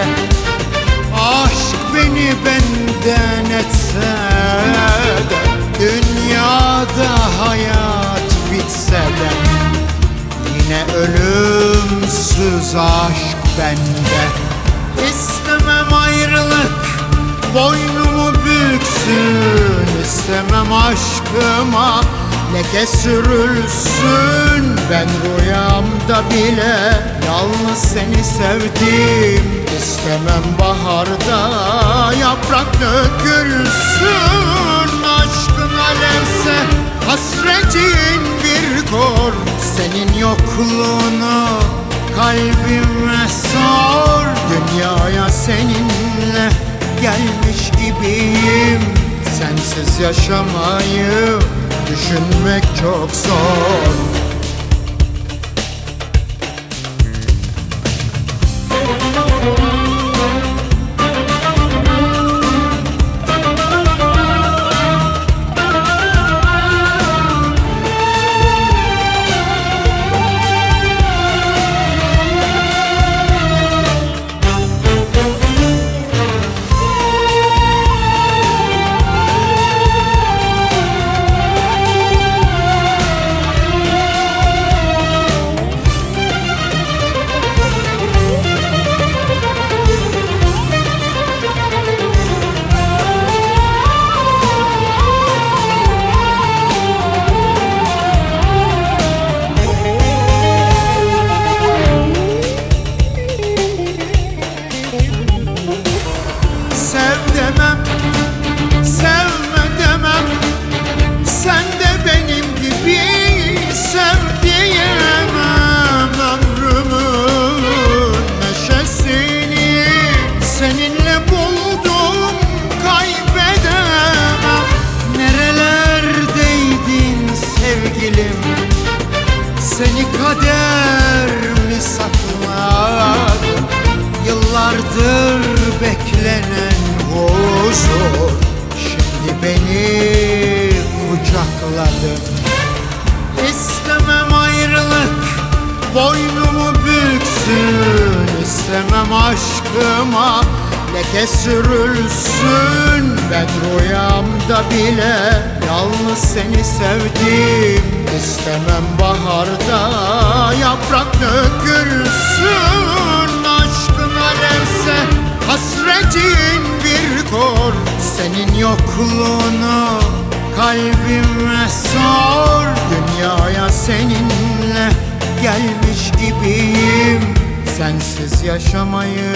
de, aşk beni benden etse de, dünyada hayat bitse de, yine ölümsüz aşk bende. İstemem ayrılık boynumu büksün, istemem aşkıma leke sürülsün. Ben rüyamda bile yalnız seni sevdim. İstemem baharda yaprak dökülsün. Aşkın alevse hasretin bir kor, senin yokluğunu kalbime sor. Dünyaya seninle gelmiş gibiyim, sensiz yaşamayı düşünmek çok zor. Sev demem, sevme demem, sen de benim gibi sev diyemem. Ömrümün neşesini seninle buldum, kaybedemem. Nerelerdeydin sevgilim, seni kader mi sakladı? Yıllardır beklenen huzur şimdi beni kucakladın. İstemem ayrılık boynumu büksün, istemem aşkıma leke sürülsün. Ben rüyamda bile yalnız seni sevdim. İstemem baharda yaprak dökülsün. Aşkın alevse hasretin bir kor, senin yokluğunu kalbime sor. Dünyaya seninle gelmiş gibiyim, sensiz yaşamayı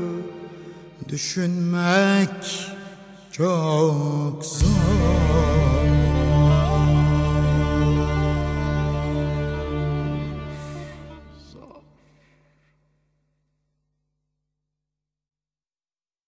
düşünmek çok zor.